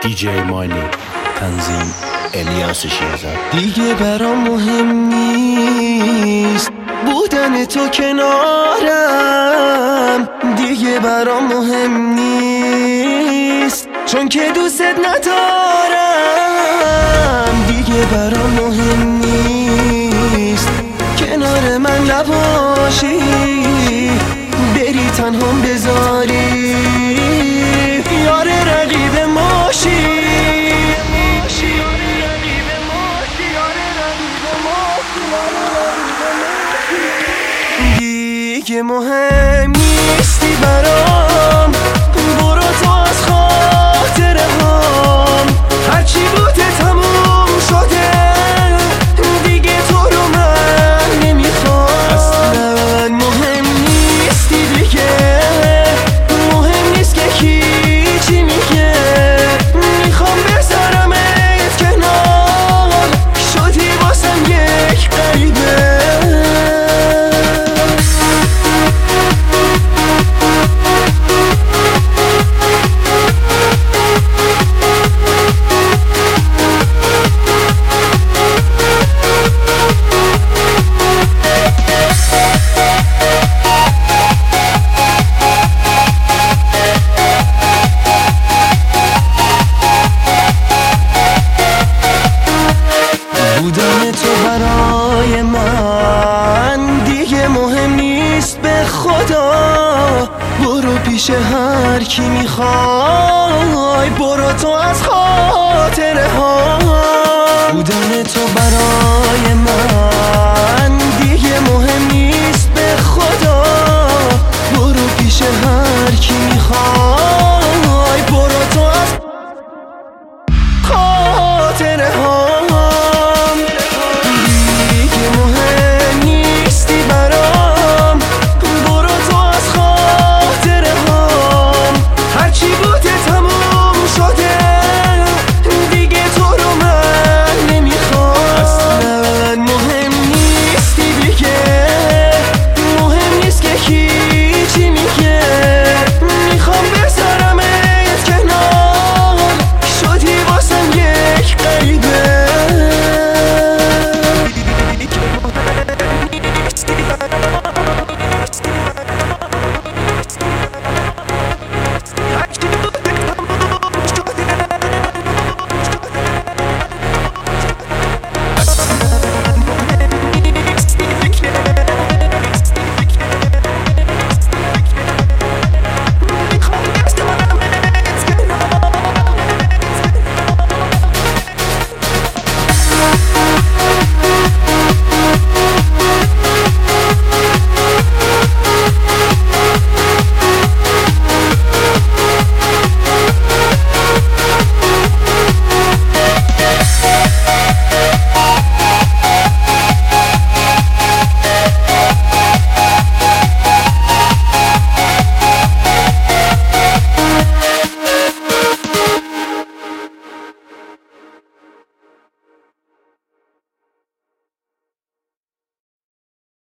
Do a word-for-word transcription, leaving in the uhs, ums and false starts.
دی جی مانی، تنظیم الیاس شیرزاد. دیگه برام مهم نیست بودن تو کنارم، دیگه برام مهم نیست چون که دوست ندارم. دیگه برام مهم نیست کنار من نباشی، بری تنهام بذاری یار رقیب ماشی. دیگه مهم نیستی برام، برو تو از خاطره هام، هرچی بوده تموم شده دیگه تو رو من نمیخوام. اصلا مهم نیستی دیگه، مهم نیست که کی چی میگه، میخوام بذارمت کنار، شدی واسم یک غریبه. بودن تو برای من دیگه مهم نیست به خدا، برو پیش هر کی میخوای، برو تو از خاطره ها. بودن تو برای من دیگه مهم نیست به خدا، برو پیش هر کی میخوای.